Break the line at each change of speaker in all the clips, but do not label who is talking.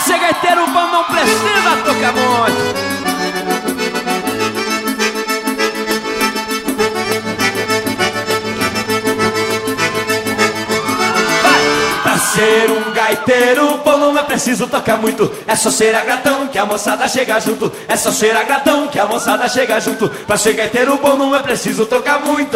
ser gaiteiro bom não precisa tocar muito. Pra ser um gaiteiro bom não é preciso tocar muito. É só ser agradão que a moçada chega junto. É só ser agradão que a moçada chega junto. Pra ser gaiteiro bom não é preciso tocar muito.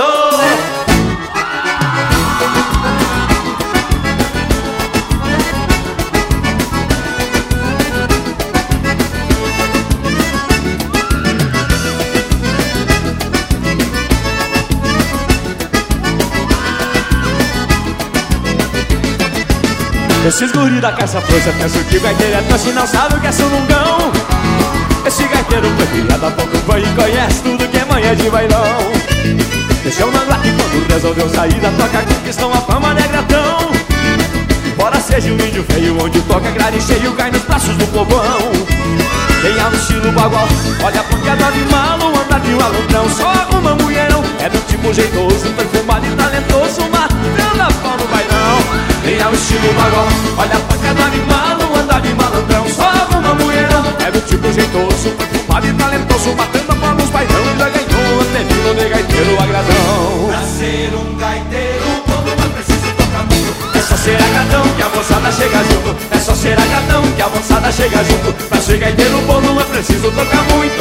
Esses guri da Caça Força pensam que o gaiteiro é doce e não sabe o que é sunungão. Esse gaiteiro foi criado há pouco foi e conhece tudo que é manhã de bailão. Desceu na guarda e quando resolveu sair da toca conquistou a fama negratão. Embora seja um índio feio, onde toca grade cheio cai nos braços do povão. Quem é no estilo bagual, olha a pancada de malo, anda de malandrão. Só arruma mulherão, é do tipo jeitoso, perfumado e talentoso, matando a pau no bailão. Quem é o estilo bagual, olha a pancada de malo, anda de malandrão. Só arruma mulherão, é do tipo jeitoso, perfumado e talentoso, matando a pau nos bailão. Já ganhou até vila de gaiteiro agradão. Pra ser um gaiteiro bom não é preciso tocar muito. É só ser agradão que a moçada chega junto. É só ser agradão que a moçada chega junto. Pra ser gaiteiro bom não é preciso tocar muito.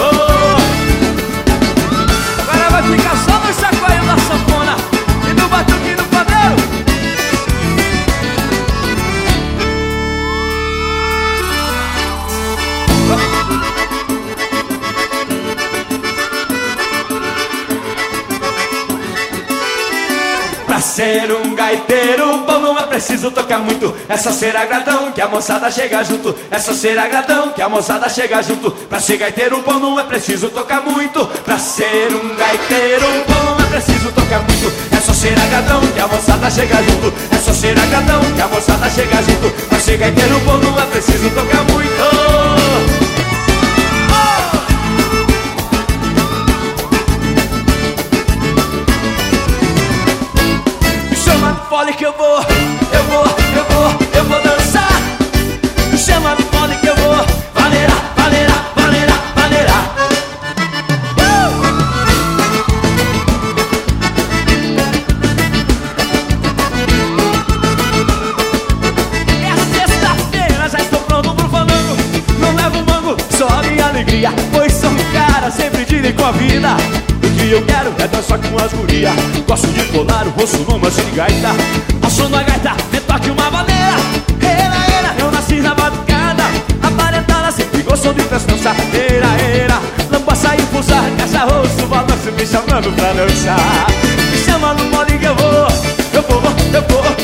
Agora vai ficar só no chacoalho da sanfona e no batuque do padeiro. Pra ser um gaiteiro bom não é preciso tocar muito. É só ser agradão que a moçada chega junto. É só ser agradão que a moçada chega junto. Pra ser gaiteiro bom não é preciso tocar muito. Pra ser um gaiteiro bom não é preciso tocar muito. É só ser agradão que a moçada chega junto. É só ser agradão que a moçada chega junto. Pra ser gaiteiro bom não é preciso tocar muito. Fole que eu vou dançar. Chama no fole que eu vou vanerar. É sexta-feira, já estou pronto pro fandango. Não levo mango, só a minha alegria, pois sou um cara sempre direito com a vida. O que eu quero é dançar com as gurias. Gosto de colar o rosto numa gaita. Ao som da gaita, me toque uma maneira. Eu nasci na batucada. Aparentada sempre gostou de festança. Lambaça e pulsar, caixa rosto, balanço me chamando pra dançar. Me chama no mole que eu vou